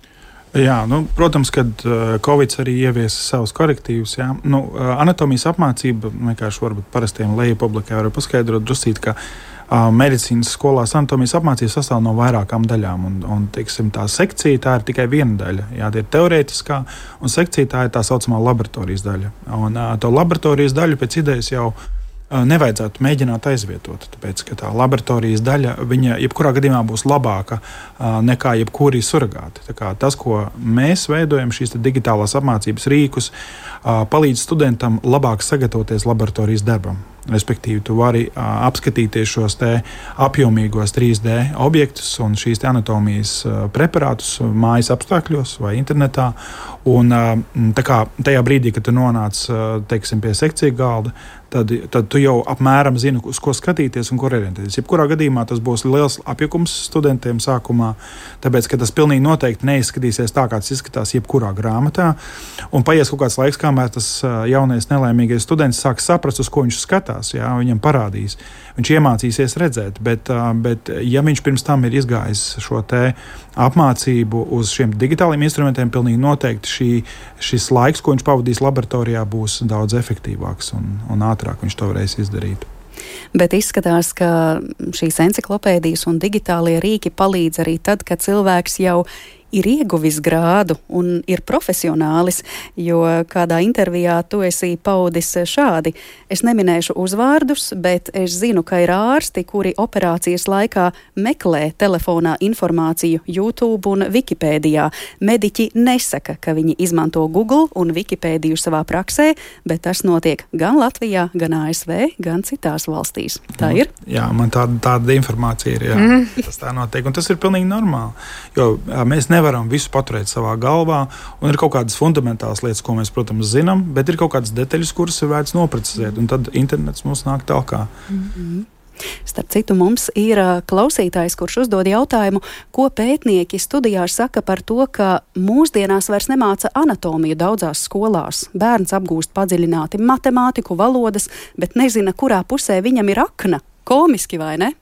Jā, nu, protams, kad uh, Covid arī ieviesa savus korektīvus. Jā. Nu, uh, anatomijas apmācība, vienkārši varbūt parastiem lejupublikai var paskaidrot drusīt, ka uh, medicīnas skolās anatomijas apmācība sastāv no vairākām daļām. Un, un teiksim, tā sekcija tā ir tikai viena daļa. Jā, tā ir teorētiskā, un sekcija tā ir tā saucamā laboratorijas daļa. Un uh, to laboratorijas daļu pēc idejas jau nevajadzētu mēģināt aizvietot, tāpēc, ka tā laboratorijas daļa, viņa jebkurā gadījumā būs labāka uh, nekā jebkuri surrogāti. Tā kā tas, ko mēs veidojam, šīs digitālās apmācības rīkus, uh, palīdz studentam labāk sagatavoties laboratorijas darbam. Respektīvi, tu vari uh, apskatīties šos te apjomīgos trīs D objektus un šīs te anatomijas uh, preparātus mājas apstākļos vai internetā. Un uh, tā kā tajā brīdī, kad tu nonāc, uh, teiksim, pie sekcija galda, tad, tad tu jau apmēram zini, uz ko skatīties un kur orientēties. Jebkurā gadījumā tas būs liels apjukums studentiem sākumā, tāpēc, ka tas pilnīgi noteikti neizskatīsies tā, kā tas izskatās jebkurā grāmatā. Un paies kaut kāds laiks, kamēr tas jaunais nelaimīgais students sāks saprast, uz ko viņš skatās, jā, viņam parādīs. Viņš iemācīsies redzēt, bet, bet ja viņš pirms tam ir izgājis šo te apmācību uz šiem digitāliem instrumentiem, pilnīgi noteikti šī, šis laiks, ko viņš pavadīs laboratorijā, būs daudz efektīvāks un, un ātrāk viņš to varēs izdarīt. Bet izskatās, ka šīs enciklopēdijas un digitālie rīki palīdz arī tad, kad cilvēks jau ir ieguvis grādu un ir profesionālis, jo kādā intervijā tu esi paudis šādi. Es neminēšu uzvārdus, bet es zinu, ka ir ārsti, kuri operācijas laikā meklē telefonā informāciju YouTube un Wikipēdijā. Mediķi nesaka, ka viņi izmanto Google un Wikipēdiju savā praksē, bet tas notiek gan Latvijā, gan A S V, gan citās valstīs. Tā ir? Jā, man tāda, tāda informācija ir, jā. Mm. Tas tā notiek, un tas ir pilnīgi normāli, jo mēs nevaram visu paturēt savā galvā, un ir kaut kādas fundamentālas lietas, ko mēs, protams, zinām, bet ir kaut kādas detaļas, kuras ir vērts noprecizēt, un tad internets mums nāk tālāk. Mm-hmm. Starp citu, mums ir klausītājs, kurš uzdod jautājumu, ko pētnieki studijā saka par to, ka mūsdienās vairs nemāca anatomiju daudzās skolās. Bērns apgūst padziļināti matemātiku, valodas, bet nezina, kurā pusē viņam ir akna. Komiski, vai ne?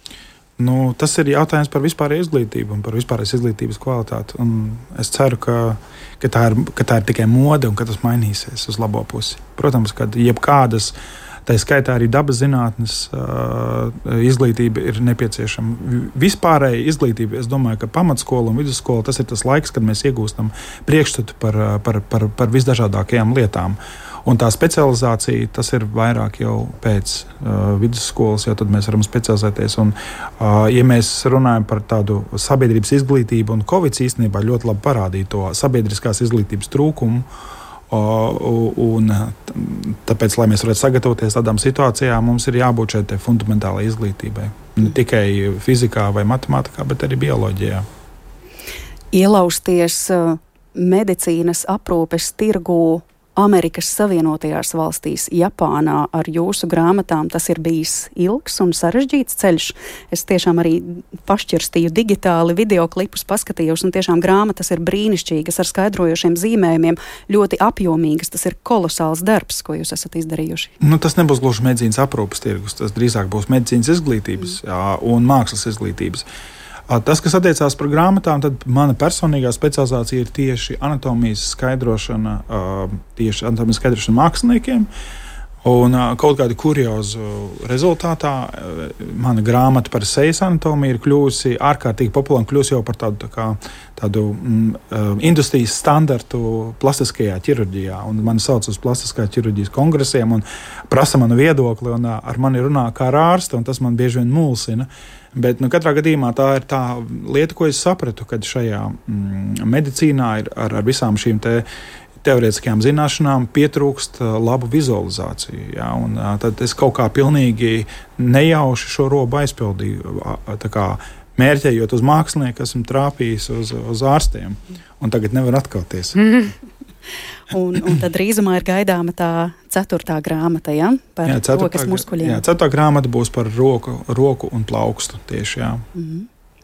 Nu, tas ir jautājums par vispārēju izglītību un par vispārējas izglītības kvalitāti. Un es ceru, ka, ka, tā ir, ka tā ir tikai mode un ka tas mainīsies uz labo pusi. Protams, ka jebkādas, tā skaitā arī dabas zinātnes uh, izglītība ir nepieciešama. Vispārēja izglītība, es domāju, ka pamatskola un vidusskola, tas ir tas laiks, kad mēs iegūstam priekšstatu par, par, par, par visdažādākajām lietām. Un tā specializācija, tas ir vairāk jau pēc uh, vidusskolas, jo tad mēs varam specializēties. Un, uh, ja mēs runājam par tādu sabiedrības izglītību, un Covid īstenībā ļoti labi parādīja to sabiedriskās izglītības trūkumu, uh, un tāpēc, lai mēs varētu sagatavoties tādām situācijām, mums ir jābūt šai fundamentālai izglītībai. Ne tikai fizikā vai matemātikā, bet arī bioloģijā. Ielausties uh, medicīnas aprūpes tirgū Amerikas Savienotajās valstīs, Japānā ar jūsu grāmatām tas ir bijis ilgs un sarežģīts ceļš. Es tiešām arī pašķirstīju digitāli videoklipus, paskatījos, un tiešām grāmatas ir brīnišķīgas ar skaidrojošiem zīmējumiem, ļoti apjomīgas. Tas ir kolosāls darbs, ko jūs esat izdarījuši. Nu, tas nebūs gluži medicīnas aprūpes tirgus, tas drīzāk būs medicīnas izglītības mm. jā, un mākslas izglītības. Tas, kas attiecās par grāmatām, tad mana personīgā specializācija ir tieši anatomijas skaidrošana, tieši anatomijas skaidrošana māksliniekiem. Un kaut kādu kuriozu rezultātā mana grāmata par sejas anatomiju ir kļūsi ārkārtīgi populāra, kļūsi jau par tādu, tā kā, tādu mm, industrijas standartu plastiskajā ķirurģijā. Un mani sauc uz plastiskā ķirurģijas kongresiem un prasa manu viedokli un ar mani runā kā ar ārstu, un tas man bieži vien mulsina. Bet nu, katrā gadījumā tā ir tā lieta, ko es sapratu, kad šajā mm, medicīnā ir ar, ar visām šīm te teorētiskajām zināšanām pietrūkst labu vizualizāciju. Ja? Un, tad es kaut kā pilnīgi nejauši šo robu aizpildīju, tā kā mērķējot uz mākslinieku, esmu trāpījis uz, uz ārstiem. Un tagad nevar atkauties. un, un tad drīzumā ir gaidāma tā ceturtā grāmata, ja? Par jā, ceturtā, rokas muskuļiem. Jā, ceturtā grāmata būs par roku, roku un plaukstu tieši, jā. Mm-hmm.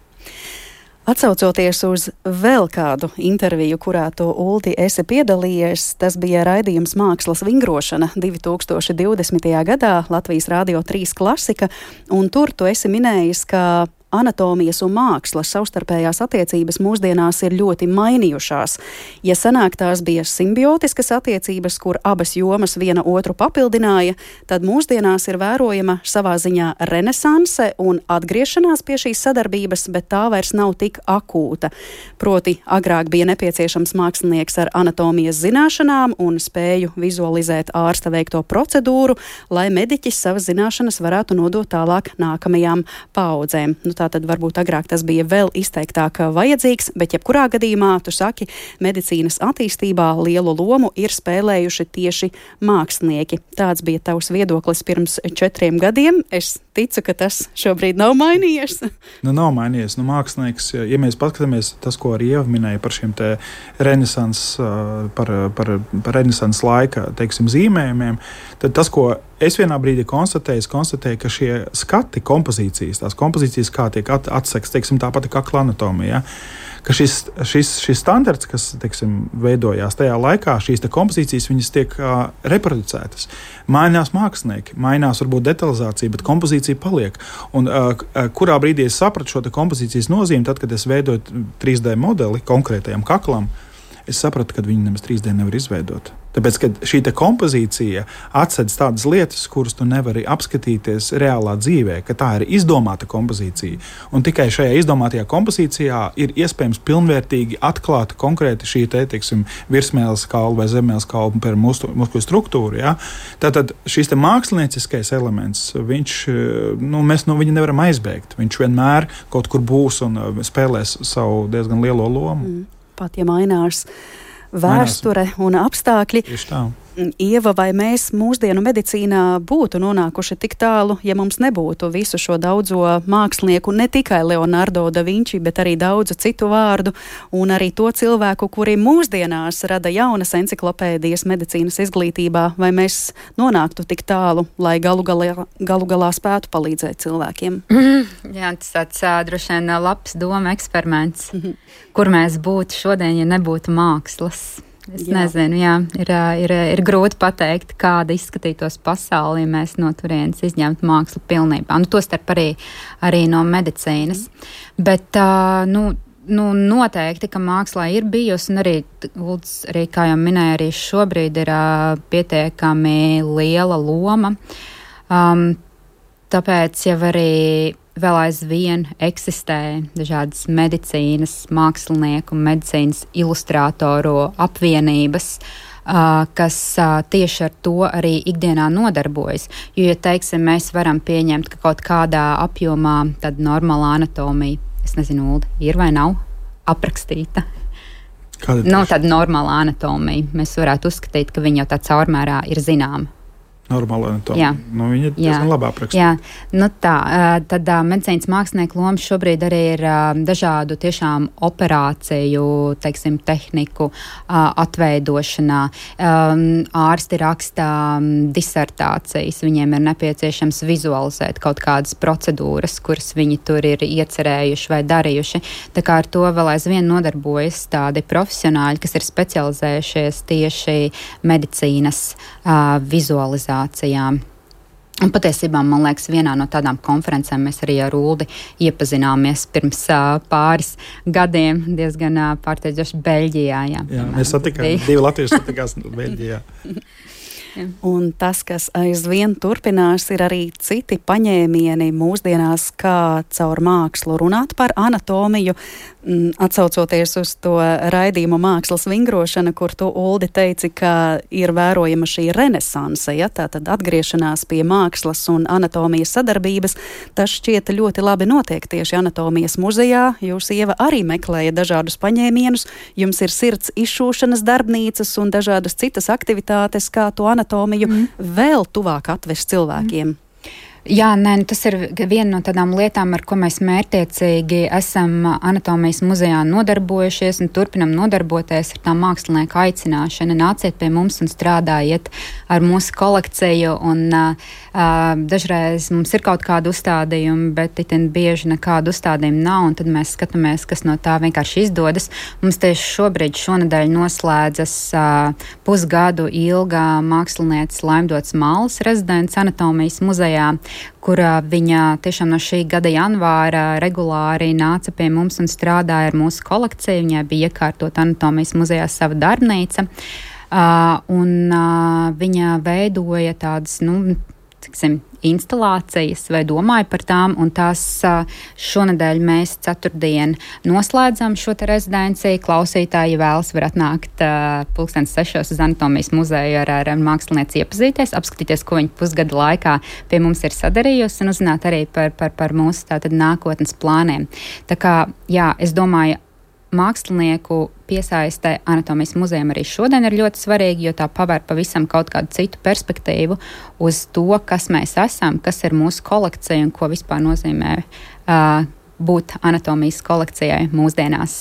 Atsaucoties uz vēl kādu interviju, kurā tu, Uldi, esi piedalījies, tas bija raidījums Mākslas vingrošana divi tūkstoši divdesmitajā gadā Latvijas Rādio trīs klasika, un tur tu esi minējis, ka anatomijas un mākslas savstarpējās attiecības mūsdienās ir ļoti mainījušās. Ja senāk tās bija simbiotiskas attiecības, kur abas jomas viena otru papildināja, tad mūsdienās ir vērojama savā ziņā renesanse un atgriešanās pie šīs sadarbības, bet tā vairs nav tik akūta. Proti, agrāk bija nepieciešams mākslinieks ar anatomijas zināšanām un spēju vizualizēt ārsta veikto procedūru, lai mediķis savas zināšanas varētu nodot tālāk nākamajām paaudzēm. Nu, tātad varbūt agrāk tas bija vēl izteiktāk vajadzīgs, bet jebkurā gadījumā, tu saki, medicīnas attīstībā lielu lomu ir spēlējuši tieši mākslinieki. Tāds bija tavs viedoklis pirms četriem gadiem. Es ticu, ka tas šobrīd nav mainījies. Nu, nav mainījies. Nu, mākslinieks, ja mēs paskatāmies tas, ko arī Ieva minēja par šiem te renesans, par, par, par renesans laika, teiksim, zīmējumiem, tad tas, ko es vienā brīdī konstatēju, es konstatēju, ka šie skati kompozīcijas, tās kompozīcijas, kā tiek at, atseks, teiksim, tāpat kā anatomija, ka šis, šis, šis standarts, kas, teiksim, veidojās tajā laikā, šīs te kompozīcijas, viņas tiek uh, reproducētas. Mainās mākslinieki, mainās varbūt detalizācija, bet kompozīcija paliek. Un uh, kurā brīdī es sapratu šo te kompozīcijas nozīmi, tad, kad es veidoju trīs D modeli konkrētajam kaklam, es sapratu, ka viņi nemaz trīs D nevar izveidot. Tāpēc, ka šī te kompozīcija atsedz tādas lietas, kuras tu nevari apskatīties reālā dzīvē, ka tā ir izdomāta kompozīcija. Un tikai šajā izdomātajā kompozīcijā ir iespējams pilnvērtīgi atklāt konkrēti šī te, teiksim, virsmēles kaulu vai zemmēles kaulu per muskuļu struktūru. Ja? Tātad šis te mākslinieciskais elements, viņš, nu, mēs no viņa nevaram aizbēgt. Viņš vienmēr kaut kur būs un spēlēs savu diezgan lielo lomu. Mm. Pat ja mainās vēsture un apstākļi. Tieši tā. Ieva, vai mēs mūsdienu medicīnā būtu nonākuši tik tālu, ja mums nebūtu visu šo daudzo mākslinieku, ne tikai Leonardo da Vinci, bet arī daudzu citu vārdu, un arī to cilvēku, kuri mūsdienās rada jaunas enciklopēdijas medicīnas izglītībā, vai mēs nonāktu tik tālu, lai galu galā, galu galā spētu palīdzēt cilvēkiem? Mm, jā, tas tāds droši vien labs doma eksperiments, mm-hmm. kur mēs būtu šodien, ja nebūtu mākslas. Es jā. nezinu, jā, ir, ir, ir grūti pateikt, kāda izskatītos pasauli, ja mēs no turienes izņemtu mākslu pilnībā. Nu, tostarp arī, arī no medicīnas. Mm. Bet, nu, nu, noteikti, ka mākslā ir bijusi, un arī, arī, kā jau minēja, arī šobrīd ir pietiekami liela loma. Um, tāpēc jau arī vēl aizvien eksistē dažādas medicīnas, mākslinieku un medicīnas ilustrātoru apvienības, uh, kas uh, tieši ar to arī ikdienā nodarbojas. Jo, ja teiksim, mēs varam pieņemt, ka kaut kādā apjomā tad normāla anatomija, es nezinu, Ulda, ir vai nav aprakstīta. Kāda nu, tāda normāla anatomija. Mēs varētu uzskatīt, ka viņa jau tā caurmērā ir zināma. normāla anatomija. Nu, viņa ir diezgan labā apraksta. Jā, nu tā, tad medicīnas mākslinieku loma šobrīd arī ir dažādu tiešām operāciju, teiksim, tehniku atveidošanā. Ārsti rakstā disertācijas, viņiem ir nepieciešams vizualizēt kaut kādas procedūras, kuras viņi tur ir iecerējuši vai darījuši. Tā kā ar to vēl aizvien nodarbojas tādi profesionāļi, kas ir specializējušies tieši medicīnas uh, vizualizācijām. Un patiesībā, man liekas, vienā no tādām konferencēm mēs arī ar Uldi iepazināmies pirms uh, pāris gadiem, diezgan uh, pārsteidzoši Beļģijā. Jā, jā mēs satikām, divi latvieši satikās Beļģijā. Un tas, kas aizvien turpinās, ir arī citi paņēmieni mūsdienās, kā caur mākslu runāt par anatomiju, atsaucoties uz to raidījumu Mākslas vingrošana, kur tu, Uldi, teici, ka ir vērojama šī renesanse, ja, tātad atgriešanās pie mākslas un anatomijas sadarbības. Tas šķiet ļoti labi notiek tieši anatomijas muzejā. Jūs, Ieva, arī meklēja dažādus paņēmienus. Jums ir sirds izšūšanas darbnīcas un dažādas citas aktivitātes, kā to anatomiju mm. vēl tuvāk atvest cilvēkiem. Mm. Jā, nē, nu tas ir viena no tādām lietām, ar ko mēs mērķtiecīgi esam anatomijas muzejā nodarbojušies un turpinam nodarboties ar tā mākslinieka aicināšanu. Nāciet pie mums un strādājiet ar mūsu kolekciju. Un, uh, dažreiz mums ir kaut kāda uzstādījuma, bet itin bieži nekādu uzstādījumu nav, un tad mēs skatāmies, kas no tā vienkārši izdodas. Mums tieši šobrīd šonedēļ noslēdzas uh, pusgadu ilgā mākslinieces Laimdotas Mallas rezidents anatomijas muzejā, kurā viņa tiešām no šī gada janvāra regulāri nāca pie mums un strādāja ar mūsu kolekciju. Viņai bija iekārtot anatomijas muzejā sava darbnīca, uh, un uh, viņa veidoja tādas, nu, tiksim, instalācijas vai domāja par tām, un tās šonedēļ mēs ceturtdien noslēdzam šo te rezidenciju. Klausītāji, ja vēlas, var atnākt uh, pulkstens sešos uz anatomijas muzeju ar, ar mākslinieci iepazīties, apskatīties, ko viņa pusgada laikā pie mums ir sadarījusi un uzzināt arī par, par, par mūsu tātad nākotnes plāniem. Tā kā, jā, es domāju, mākslinieku piesaiste anatomijas muzejam arī šodien ir ļoti svarīgi, jo tā pavēr pavisam kaut kādu citu perspektīvu uz to, kas mēs esam, kas ir mūsu kolekcija un ko vispār nozīmē uh, būt anatomijas kolekcijai mūsdienās.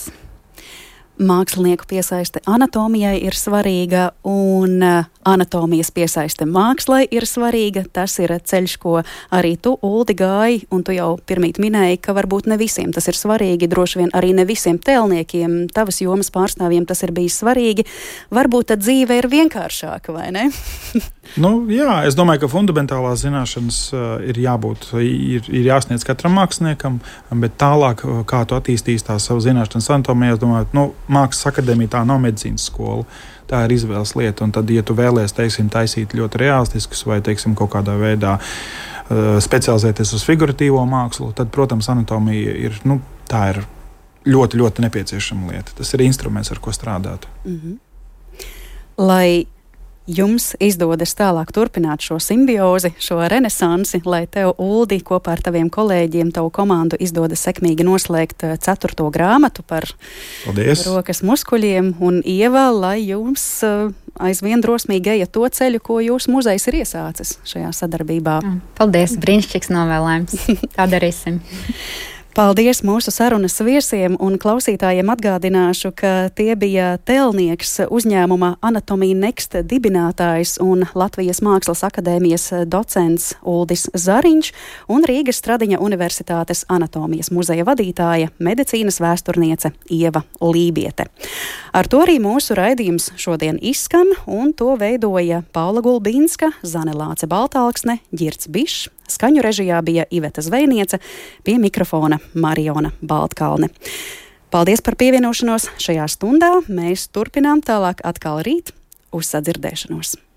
Mākslinieku piesaiste anatomijai ir svarīga un anatomijas piesaiste mākslai ir svarīga. Tas ir ceļš, ko arī tu, Uldi, gāji, un tu jau pirmīt minēji, ka varbūt ne visiem tas ir svarīgi, droši vien arī ne visiem tēlniekiem, tavas jomas pārstāvjiem tas ir bijis svarīgi. Varbūt tad dzīve ir vienkāršāka, vai ne? Nu, jā, es domāju, ka fundamentālās zināšanas uh, ir jābūt, ir, ir jāsniedz katram māksliniekam, bet tālāk, uh, kā tu attīstīsi tās savu zināšanas anatomijā, es domāju, nu, Mākslas akadēmija tā nav medicīnas skola, tā ir izvēles lieta, un tad, ja tu vēlies, teiksim, taisīt ļoti realistiskus vai, teiksim, kaut kādā veidā uh, specializēties uz figuratīvo mākslu, tad, protams, anatomija ir, nu, tā ir ļoti, ļoti nepieciešama lieta. Tas ir instruments, ar ko strādāt. Mm-hmm. Lai jums izdodas tālāk turpināt šo simbiozi, šo renesansi, lai tev, Uldi, kopā ar taviem kolēģiem, tavu komandu izdodas sekmīgi noslēgt ceturto grāmatu par Paldies. Rokas muskuļiem, un Ieva, lai jums aizvien drosmīgi eja to ceļu, ko jūsu muzejs ir iesācis šajā sadarbībā. Paldies, brīnišķīgs novēlējums. Tā darīsim. Paldies mūsu sarunas viesiem, un klausītājiem atgādināšu, ka tie bija tēlnieks, uzņēmuma Anatomija Next dibinātājs un Latvijas Mākslas akadēmijas docents Uldis Zariņš un Rīgas Stradiņa Universitātes anatomijas muzeja vadītāja, medicīnas vēsturniece Ieva Lībiete. Ar to arī mūsu raidījums šodien izskan, un to veidoja Paula Gulbinska, Zane Lāce Baltalksne, Ģirds Bišs. Skaņu režijā bija Iveta Zvejniece, pie mikrofona Mariona Baltkalne. Paldies par pievienošanos šajā stundā. Mēs turpinām tālāk atkal rīt uz sadzirdēšanos.